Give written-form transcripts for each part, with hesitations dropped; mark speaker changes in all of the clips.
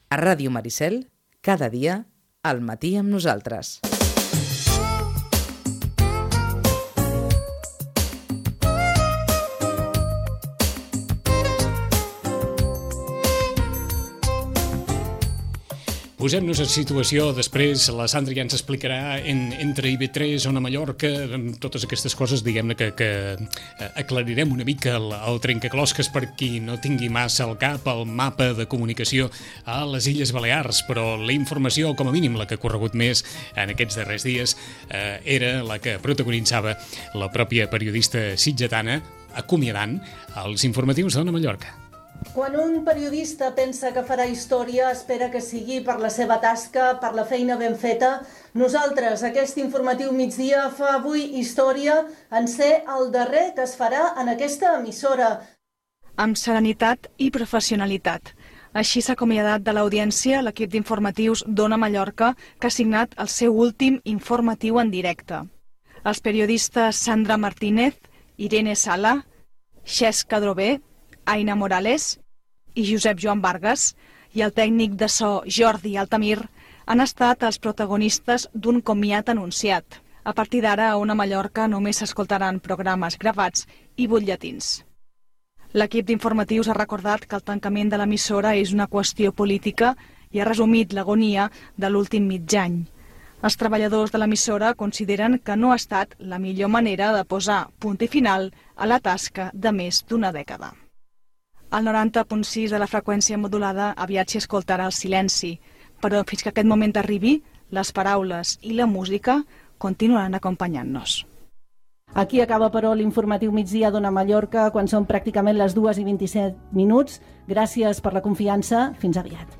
Speaker 1: A Ràdio Maricel, cada dia, al matí amb nosaltres.
Speaker 2: Posem-nos en situació, després la Sandra ja ens explicarà entre IB3, Ona Mallorca, totes aquestes coses, diguem-ne que aclarirem una mica el trencaclosques per qui no tingui massa al cap el mapa de comunicació a les Illes Balears, però la informació, com a mínim la que ha corregut més en aquests darrers dies, era la que protagonitzava la pròpia periodista sitgetana, acomiadant els informatius d'Ona Mallorca.
Speaker 3: Quan un periodista pensa que farà història, espera que sigui per la seva tasca, per la feina ben feta. Nosaltres, aquest informatiu migdia, fa avui història en ser el darrer que es farà en aquesta emissora.
Speaker 4: Amb serenitat i professionalitat. Així s'ha acomiadat de l'audiència l'equip d'informatius d'Ona Mallorca, que ha signat el seu últim informatiu en directe. Els periodistes Sandra Martínez, Irene Sala, Xesc Cadrové, Aina Morales i Josep Joan Vargas i el tècnic de so Jordi Altamir han estat els protagonistes d'un comiat anunciat. A partir d'ara, a Ona Mallorca només s'escoltaran programes gravats i butlletins. L'equip d'informatius ha recordat que el tancament de l'emissora és una qüestió política i ha resumit l'agonia de l'últim mig any. Els treballadors de l'emissora consideren que no ha estat la millor manera de posar punt i final a la tasca de més d'una dècada. Al 90.6 de la freqüència modulada aviat s'hi escoltarà el silenci, però fins que aquest moment arribi, les paraules i la música continuaran acompanyant-nos.
Speaker 3: Aquí acaba, però, l'informatiu migdia d'Ona Mallorca, quan són pràcticament les 2:27 minuts. Gràcies per la confiança. Fins aviat.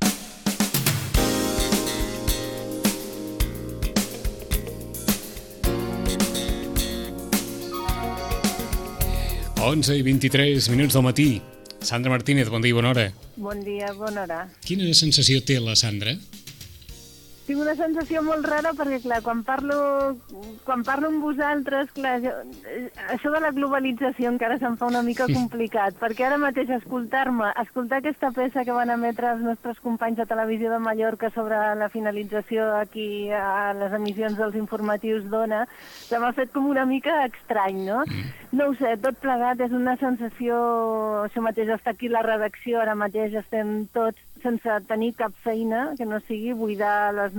Speaker 2: Onze i 23 minuts del matí. Sandra Martínez, bon dia i bona hora.
Speaker 5: Bon dia, bona hora.
Speaker 2: Quina sensació té la Sandra?
Speaker 5: Tinc una sensació molt rara perquè, clar, quan parlo amb vosaltres, clar, això de la globalització encara se'm fa una mica complicat, perquè ara mateix escoltar aquesta peça que van emetre els nostres companys de Televisió de Mallorca sobre la finalització aquí a les emissions dels informatius d'Ona, se m'ha fet com una mica estrany, no? No ho sé, tot plegat és una sensació, això mateix, està aquí la redacció, ara mateix estem tots sense tenir cap feina que no sigui buidar el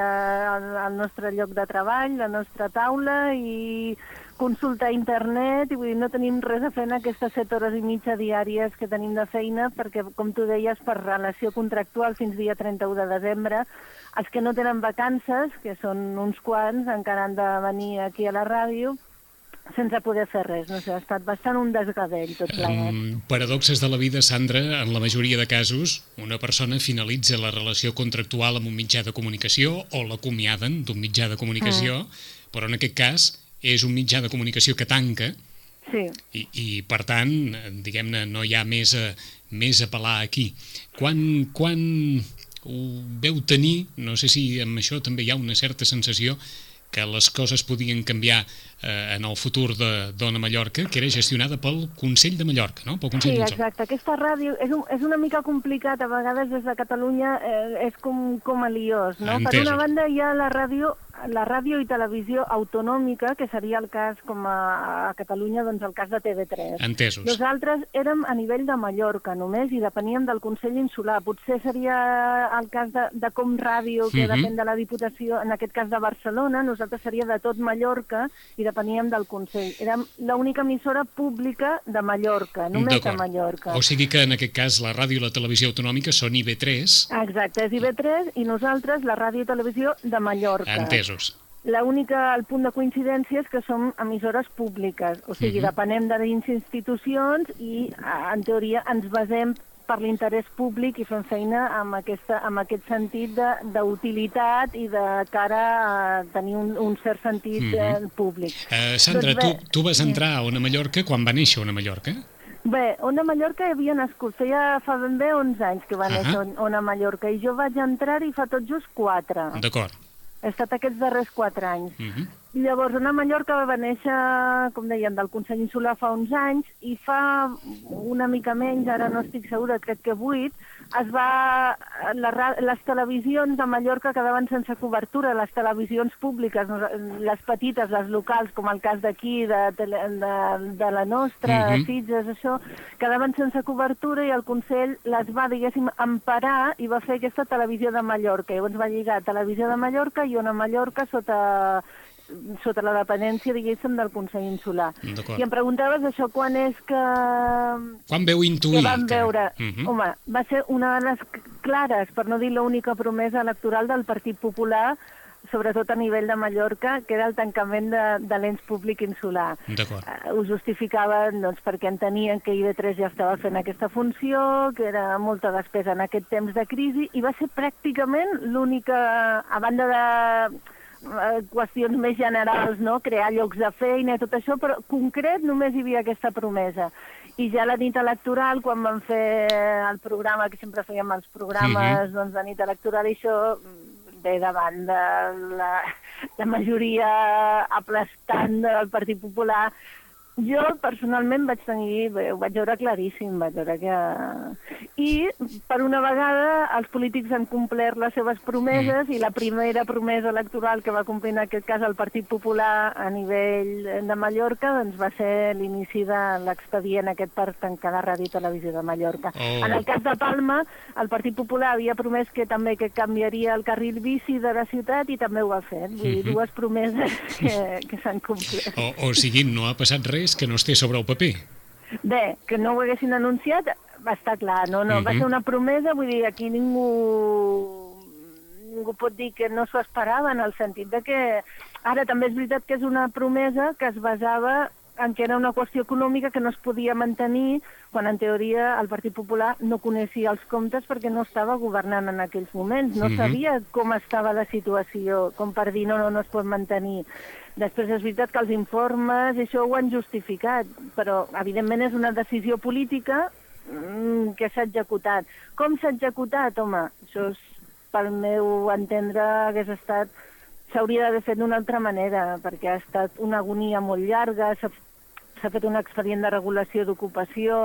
Speaker 5: nostre lloc de treball, la nostra taula i consultar internet, i vull dir, no tenim res a fer en aquestes 7 hores i mitja diàries que tenim de feina, perquè, com tu deies, per relació contractual fins dia 31 de desembre, els que no tenen vacances, que són uns quants, encara han de venir aquí a la ràdio, sense poder fer res. No sé, ha estat bastant un desgavell tot plegat.
Speaker 2: Paradoxes de la vida, Sandra. En la majoria de casos, una persona finalitza la relació contractual amb un mitjà de comunicació o l'acomiaden d'un mitjà de comunicació, però en aquest cas és un mitjà de comunicació que tanca.
Speaker 5: Sí.
Speaker 2: I per tant, diguem-ne, no hi ha més a pelar aquí. Quan ho veu tenir, no sé si amb això també hi ha una certa sensació que les coses podien canviar en el futur d'Ona Mallorca, que era gestionada pel Consell de Mallorca, no? Pel Consell
Speaker 5: sí, exacte. Aquesta ràdio és una mica complicat, a vegades des de Catalunya és com a liós, no?
Speaker 2: Entesos.
Speaker 5: Per una banda hi ha la ràdio i televisió autonòmica, que seria el cas, com a Catalunya, doncs el cas de TV3.
Speaker 2: Entesos.
Speaker 5: Nosaltres érem a nivell de Mallorca només i depeníem del Consell Insular. Potser seria el cas de Com Ràdio, que depèn de la Diputació, en aquest cas de Barcelona. Nosaltres seria de tot Mallorca i depeníem del Consell. Érem l'única emissora pública de Mallorca, només de Mallorca.
Speaker 2: O sigui que en aquest cas la ràdio i la televisió autonòmica són IB3.
Speaker 5: Exacte, és IB3 i nosaltres la ràdio i televisió de Mallorca.
Speaker 2: Entesos.
Speaker 5: El punt de coincidència és que som emissores públiques, o sigui, depenem de dins institucions i, en teoria, ens basem per l'interès públic i fem feina amb aquest sentit d'utilitat i de cara a tenir un cert sentit públic.
Speaker 2: Sandra, tu vas entrar a Ona Mallorca quan va néixer Ona Mallorca?
Speaker 5: Bé, Ona Mallorca havia nascut, fa ben bé 11 anys que va néixer Ona Mallorca, i jo vaig entrar-hi fa tot just 4.
Speaker 2: D'acord.
Speaker 5: He estat aquests darrers 4 anys. Llavors, Ona Mallorca va néixer, com deien, del Consell Insular fa uns anys i fa una mica menys, ara no estic segura, crec que 8, les televisions de Mallorca quedaven sense cobertura, les televisions públiques, les petites, les locals, com el cas d'aquí, de la nostra, Sitges, això, quedaven sense cobertura i el Consell les va, diguéssim, emparar i va fer aquesta televisió de Mallorca. Llavors va lligar Televisió de Mallorca i Ona Mallorca sota la dependència, diguéssim, del Consell Insular. I em preguntaves això, quan és que...
Speaker 2: Quan veu intuir?
Speaker 5: Que vam veure. Home, va ser una de les clares, per no dir l'única promesa electoral del Partit Popular, sobretot a nivell de Mallorca, que era el tancament de l'ens públic insular. Ho justificaven doncs, perquè entenien que IB3 ja estava fent aquesta funció, que era molta despesa en aquest temps de crisi, i va ser pràcticament l'única, a banda de qüestions més generals, no? Crear llocs de feina i tot això, però concret només hi havia aquesta promesa. I ja la nit electoral, quan vam fer el programa, que sempre fèiem els programes doncs, de nit electoral, i això ve davant de la majoria aplastant del Partit Popular. Jo, personalment, ho vaig veure claríssim, vaig veure que... I, per una vegada, els polítics han complert les seves promeses i la primera promesa electoral que va complir en aquest cas el Partit Popular a nivell de Mallorca doncs va ser l'inici de l'expedient aquest per tancar la Ràdio i Televisió de Mallorca. En el cas de Palma, el Partit Popular havia promès que també que canviaria el carril bici de la ciutat i també ho ha fet. Vull dir, dues promeses que s'han complert.
Speaker 2: O sigui, no ha passat res que no esté sobre el paper.
Speaker 5: Bé, que no ho haguessin anunciat va estar clar, no, va ser una promesa, vull dir, aquí ningú pot dir que no s'ho esperava, en el sentit de que ara també és veritat que és una promesa que es basava en que era una qüestió econòmica que no es podia mantenir quan en teoria el Partit Popular no coneixia els comptes perquè no estava governant en aquells moments, no sabia com estava la situació, com per dir no es pot mantenir. Després és veritat que els informes això ho han justificat, però evidentment és una decisió política que s'ha executat. Com s'ha executat? Home, això és, pel meu entendre s'hauria d'haver fet d'una altra manera, perquè ha estat una agonia molt llarga, s'ha fet un expedient de regulació d'ocupació,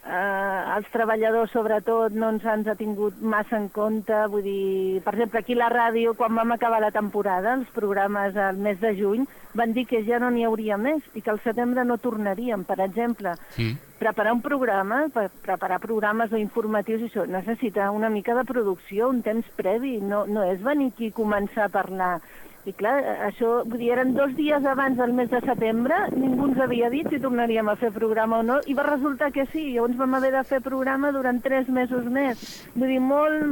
Speaker 5: els treballadors sobretot no ens han tingut massa en compte, vull dir, per exemple, aquí a la ràdio, quan vam acabar la temporada, els programes al mes de juny, van dir que ja no n'hi hauria més i que al setembre no tornaríem, per exemple. Preparar un programa, preparar programes o informatius, això necessita una mica de producció, un temps previ, no és venir aquí i començar a parlar. I clar, això, vull dir, eren 2 dies abans del mes de setembre, ningú ens havia dit si tornaríem a fer programa o no, i va resultar que sí, llavors vam haver de fer programa durant 3 mesos més. Vull dir,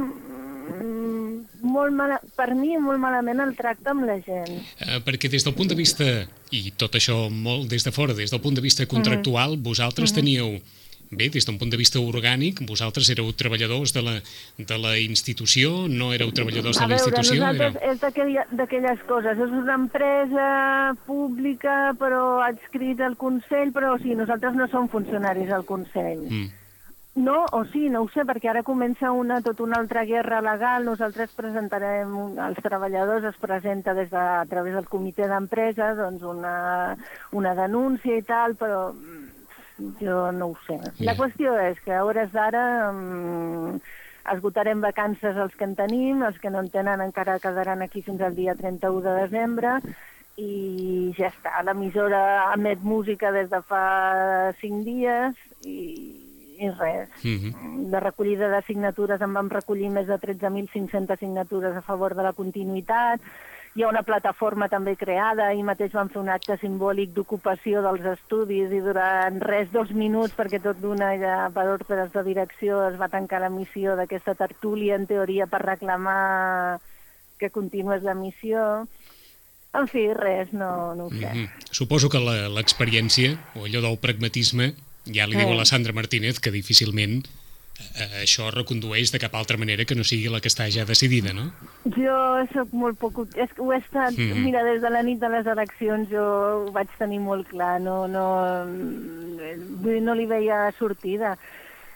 Speaker 5: per mi, molt malament el tracte amb la gent.
Speaker 2: Perquè des del punt de vista, i tot això molt des de fora, des del punt de vista contractual, vosaltres teníeu... Bé, des d'un punt de vista orgànic, vosaltres éreu treballadors de la institució, no éreu treballadors de la institució?
Speaker 5: A veure, nosaltres és d'aquelles coses. És una empresa pública, però adscrit al Consell, però o sigui, nosaltres no som funcionaris del Consell. No, o sí, no ho sé, perquè ara comença tota una altra guerra legal. Nosaltres presentarem, els treballadors es presenta a través del comitè d'empresa, doncs una denúncia i tal, però... Jo no ho sé. La qüestió és que a hores d'ara esgotarem vacances els que en tenim, els que no en tenen encara quedaran aquí fins al dia 31 de desembre i ja està. L'emissora emet música des de fa 5 dies i res. De recollida de signatures en vam recollir més de 13.500 signatures a favor de la continuïtat. Hi ha una plataforma també creada, ahir mateix vam fer un acte simbòlic d'ocupació dels estudis i durant 2 minuts, perquè tot d'una ja per ordres de direcció es va tancar l'emissió d'aquesta tertúlia, en teoria per reclamar que continués l'emissió. En fi, res, no ho sé.
Speaker 2: Suposo que l'experiència, o allò del pragmatisme, ja li diu a la Sandra Martínez que difícilment això recondueix de cap altra manera que no sigui la que està ja decidida, no?
Speaker 5: Jo soc molt poc... És que ho he estat... Mira, des de la nit de les eleccions jo ho vaig tenir molt clar, no li veia sortida.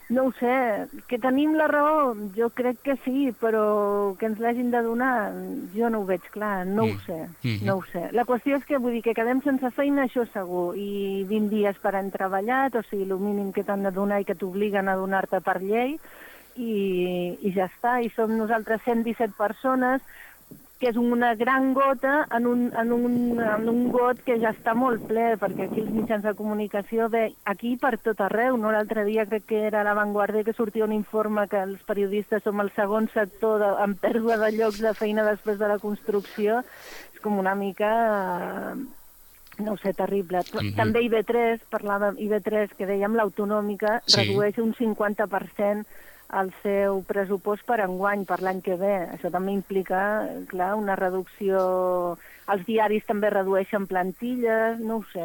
Speaker 5: No ho sé, que tenim la raó, jo crec que sí, però que ens l'hagin de donar, jo no ho veig clar, no ho sé, no ho sé. La qüestió és que, vull dir, que quedem sense feina, això segur, i 20 dies per any treballat, o sigui, el mínim que t'han de donar i que t'obliguen a donar-te per llei, i ja està, i som nosaltres 117 persones, que és una gran gota en un got que ja està molt ple, perquè aquí els mitjans de comunicació, bé, aquí per tot arreu, no? L'altre dia crec que era a La Vanguardia que sortia un informe que els periodistes som el segon sector en pèrdua de llocs de feina després de la construcció, és com una mica... no ho sé, terrible. També IB3, parlàvem IB3, que dèiem l'autonòmica, redueix un 50% el seu pressupost per enguany, per l'any que ve. Això també implica, clar, una reducció... Els diaris també redueixen plantilles, no ho sé,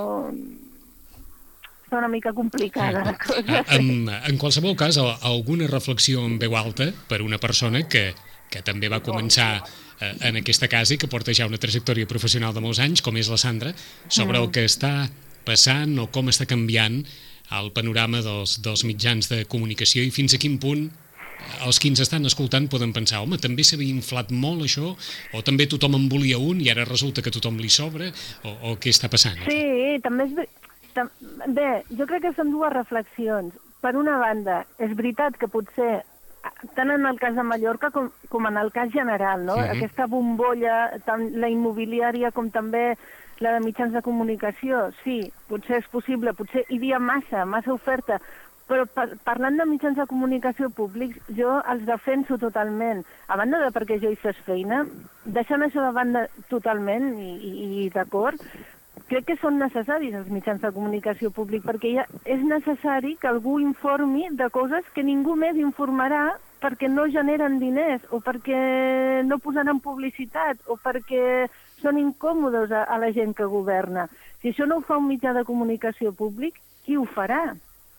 Speaker 5: està una mica complicada la cosa.
Speaker 2: En qualsevol cas, alguna reflexió en veu alta per una persona que també va començar en aquesta casa i que porta ja una trajectòria professional de molts anys, com és la Sandra, sobre el que està passant o com està canviant el panorama dels mitjans de comunicació i fins a quin punt els que ens estan escoltant poden pensar, home, també s'havia inflat molt això, o també tothom en volia un i ara resulta que tothom li sobra, o què està passant?
Speaker 5: Sí, també és... Bé, jo crec que són dues reflexions. Per una banda, és veritat que potser, tant en el cas de Mallorca com en el cas general, no? Aquesta bombolla, tant la immobiliària com també la de mitjans de comunicació, sí, potser és possible, potser hi havia massa oferta, però parlant de mitjans de comunicació públics, jo els defenso totalment. A banda de perquè jo hi fes feina, deixant això de banda totalment i d'acord, crec que són necessaris els mitjans de comunicació públic, perquè ja és necessari que algú informi de coses que ningú més informarà perquè no generen diners, o perquè no posaran publicitat, o perquè són incòmodes a la gent que governa. Si això no ho fa un mitjà de comunicació públic, qui ho farà?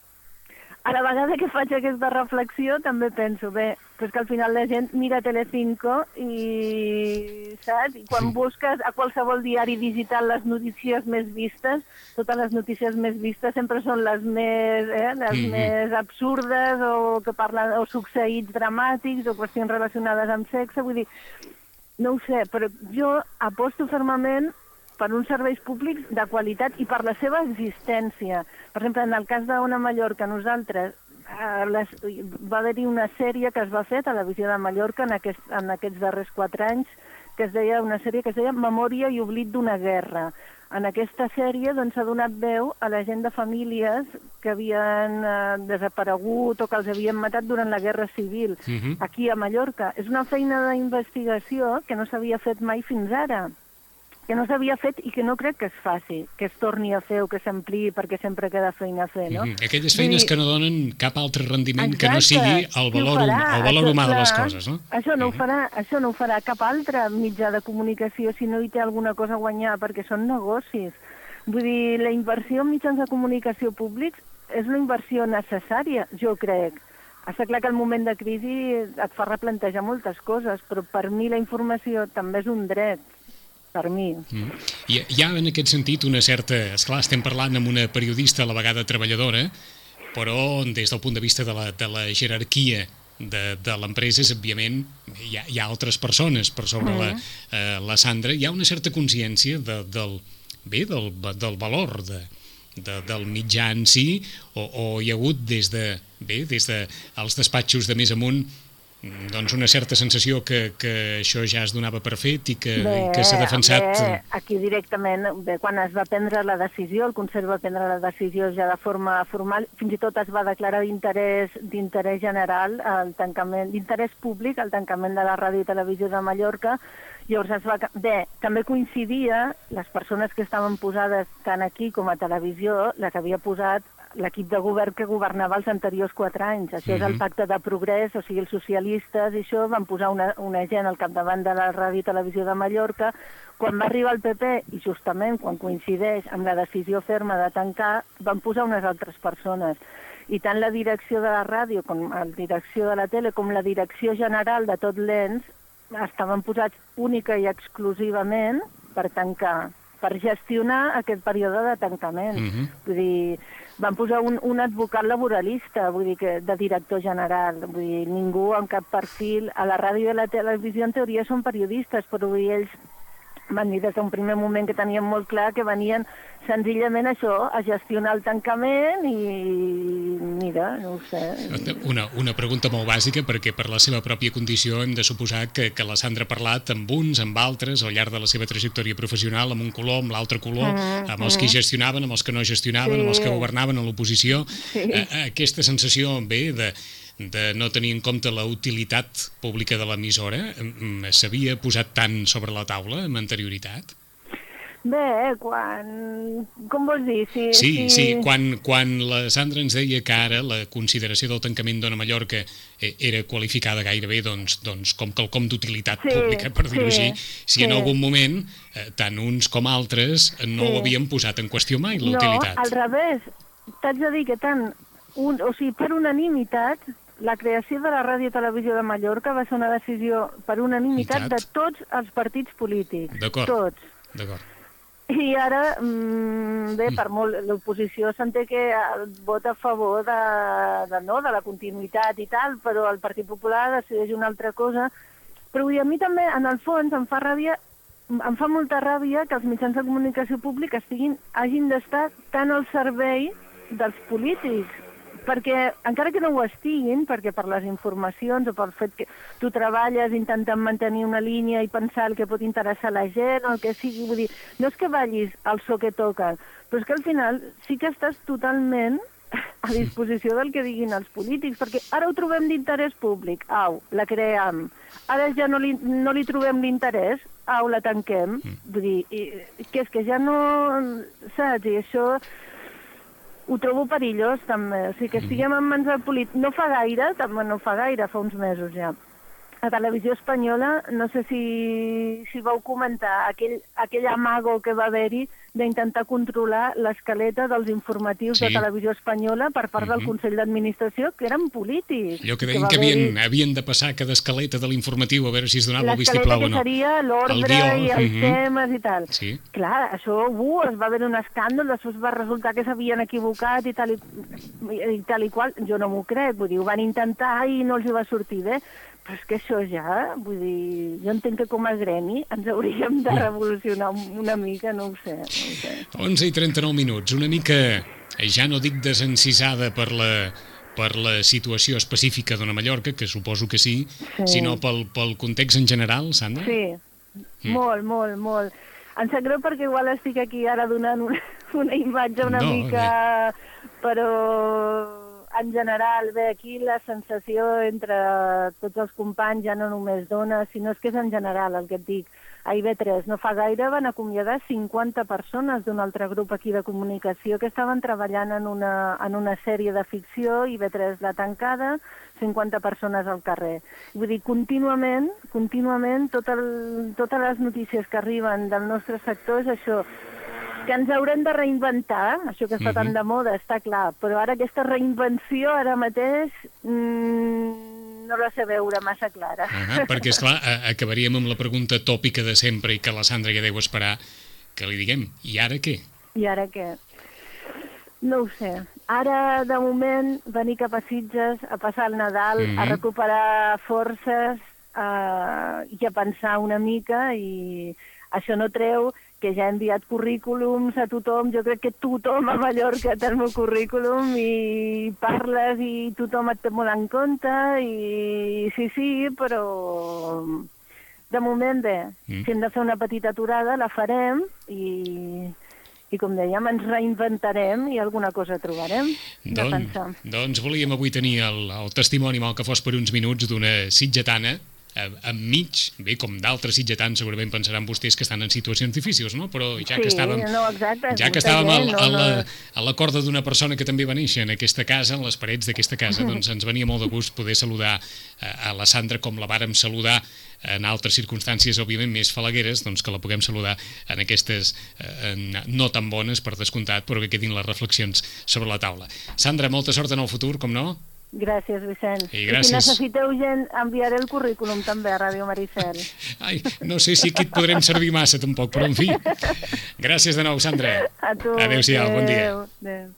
Speaker 5: A la vegada que faig aquesta reflexió també penso, bé, però és que al final la gent mira Telecinco i, saps? I quan busques a qualsevol diari digital les notícies més vistes, totes les notícies més vistes sempre són les més, més absurdes o que parlen o succeïts dramàtics o qüestions relacionades amb sexe, vull dir, no ho sé, però jo aposto fermament per uns serveis públics de qualitat i per la seva existència. Per exemple, en el cas d'Ona Mallorca, nosaltres va haver-hi una sèrie que es va fer a Televisió de Mallorca en aquests darrers 4 anys, que es deia una sèrie que es deia Memòria i oblit d'una guerra. En aquesta sèrie s'ha donat veu a la gent de famílies que havien desaparegut o que els havien matat durant la Guerra Civil, aquí a Mallorca. És una feina d'investigació que no s'havia fet mai fins ara, que no s'havia fet i que no crec que es faci, que es torni a fer o que s'ampliï perquè sempre queda feina a fer, no?
Speaker 2: Aquelles feines que no donen cap altre rendiment que no sigui el valor humà de les coses, no?
Speaker 5: Això no ho farà cap altre mitjà de comunicació si no hi té alguna cosa a guanyar, perquè són negocis. Vull dir, la inversió en mitjans de comunicació públics és una inversió necessària, jo crec. Està clar que el moment de crisi et fa replantejar moltes coses, però per mi la informació també és un dret. Per mi.
Speaker 2: Hi ha en aquest sentit una certa... Esclar, estem parlant amb una periodista a la vegada treballadora, però des del punt de vista de la jerarquia de l'empresa, òbviament, hi ha altres persones per sobre la Sandra. Hi ha una certa consciència del valor del mitjà en si, o hi ha hagut des dels despatxos de més amunt doncs una certa sensació que això ja es donava per fet i que s'ha defensat...
Speaker 5: Aquí directament, quan es va prendre la decisió, el Consell va prendre la decisió ja de forma formal, fins i tot es va declarar d'interès general, d'interès públic, el tancament de la Ràdio i Televisió de Mallorca. Llavors també coincidia, les persones que estaven posades tant aquí com a televisió, les havia posat l'equip de govern que governava els anteriors 4 anys. Això és el pacte de progrés, o sigui, els socialistes i això van posar una gent al capdavant de la Ràdio i Televisió de Mallorca. Quan va arribar el PP, i justament quan coincideix amb la decisió ferma de tancar, van posar unes altres persones. I tant la direcció de la ràdio, com la direcció de la tele, com la direcció general de tot l'ENS, estaven posats única i exclusivament per tancar per gestionar aquest període de tancament. Vull dir, van posar un advocat laboralista, vull dir, de director general. Vull dir, ningú amb cap perfil. A la ràdio i a la televisió, en teoria, són periodistes, però vull dir, ells van dir des d'un primer moment que tenien molt clar que venien senzillament això, a gestionar el tancament i mira, no ho sé.
Speaker 2: Una pregunta molt bàsica, perquè per la seva pròpia condició hem de suposar que la Sandra ha parlat amb uns, amb altres, al llarg de la seva trajectòria professional, amb un color, amb l'altre color, amb els que gestionaven, amb els que no gestionaven, amb els que governaven a l'oposició. Aquesta sensació ve de no tenir en compte la utilitat pública de l'emissora, s'havia posat tant sobre la taula amb anterioritat?
Speaker 5: Bé, com vols dir?
Speaker 2: Sí, quan la Sandra ens deia que ara la consideració del tancament d'Ona Mallorca era qualificada gairebé com quelcom d'utilitat pública, per dir-ho així, si en algun moment, tant uns com altres, no ho havien posat en qüestió mai, la utilitat.
Speaker 5: No, al revés. T'haig de dir que per unanimitat, la creació de la Ràdio i Televisió de Mallorca va ser una decisió per unanimitat de tots els partits polítics.
Speaker 2: D'acord.
Speaker 5: Tots. I ara, bé, per molt, l'oposició s'entén que vota a favor de la continuïtat i tal, però el Partit Popular decideix una altra cosa. Però a mi també, en el fons, em fa molta ràbia que els mitjans de comunicació públics hagin d'estar tan al servei dels polítics, perquè encara que no ho estiguin, perquè per les informacions o pel fet que tu treballes intentant mantenir una línia i pensar el que pot interessar la gent o el que sigui, vull dir, no és que ballis al so que toquen, però és que al final sí que estàs totalment a disposició del que diguin els polítics, perquè ara ho trobem d'interès públic, la creem, ara ja no li trobem l'interès, la tanquem, vull dir, que és que ja no, saps, i això ho trobo perillós, també. O sigui, que estiguem en mans del polític. No fa gaire, fa uns mesos ja. A Televisió Espanyola, no sé si vau comentar aquell amago que va haver-hi d'intentar controlar l'escaleta dels informatius de Televisió Espanyola per part del Consell d'Administració, que eren polítics.
Speaker 2: Allò que deien que havien de passar cada escaleta de l'informatiu a veure si es donava el vistiplau o no.
Speaker 5: L'escaleta que seria l'ordre i els temes i tal.
Speaker 2: Sí.
Speaker 5: Clar, això, es va haver un escàndol, després va resultar que s'havien equivocat i tal i qual. Jo no m'ho crec, vull dir, ho van intentar i no els hi va sortir bé. Però és que això ja, vull dir, jo entenc que com a gremi ens hauríem de revolucionar una mica, no ho sé.
Speaker 2: 11:39 minuts, una mica, ja no dic desencisada per la situació específica d'Ona Mallorca, que suposo que sí, sinó pel context en general, Sandra?
Speaker 5: Sí, molt. Em sap greu perquè igual estic aquí ara donant una imatge una mica, però en general, bé, aquí la sensació entre tots els companys ja no només dona, sinó és que és en general el que et dic. A IB3 no fa gaire van acomiadar 50 persones d'un altre grup aquí de comunicació que estaven treballant en una sèrie de ficció, IB3 la tancada, 50 persones al carrer. Vull dir, contínuament, totes les notícies que arriben del nostre sector és això, que ens haurem de reinventar, això que està tan de moda, està clar, però ara aquesta reinvenció ara mateix no la sé veure massa clara.
Speaker 2: Perquè, esclar, acabaríem amb la pregunta tòpica de sempre i que la Sandra ja deu esperar que li diguem, i ara què?
Speaker 5: I ara què? No ho sé. Ara, de moment, venir cap a Sitges, a passar el Nadal, a recuperar forces i a pensar una mica, i això no treu que ja he enviat currículums a tothom, jo crec que tothom a Mallorca té el meu currículum i parles i tothom et té molt en compte i sí, però de moment bé, si hem de fer una petita aturada la farem i com dèiem, ens reinventarem i alguna cosa trobarem de pensar.
Speaker 2: Doncs volíem avui tenir el testimoni, mal que fos per uns minuts, d'una sitgetana enmig, bé, com d'altres sitgetans segurament pensaran vostès que estan en situacions difícils, no? Però ja que estàvem a la corda d'una persona que també va néixer en aquesta casa, en les parets d'aquesta casa, doncs ens venia molt de gust poder saludar a la Sandra com la vàrem saludar en altres circumstàncies, òbviament, més falagueres, doncs que la puguem saludar en aquestes no tan bones, per descomptat, però que quedin les reflexions sobre la taula. Sandra, molta sort en el futur, com no?
Speaker 5: Gràcies, Vicent.
Speaker 2: I gràcies.
Speaker 5: si necessiteu gent, enviaré el currículum també a Ràdio Maricel.
Speaker 2: Ai, no sé si aquí et podrem servir massa tampoc, però en fi. Gràcies de nou, Sandra.
Speaker 5: A tu.
Speaker 2: Adéu-siau, bon dia.
Speaker 5: Adéu.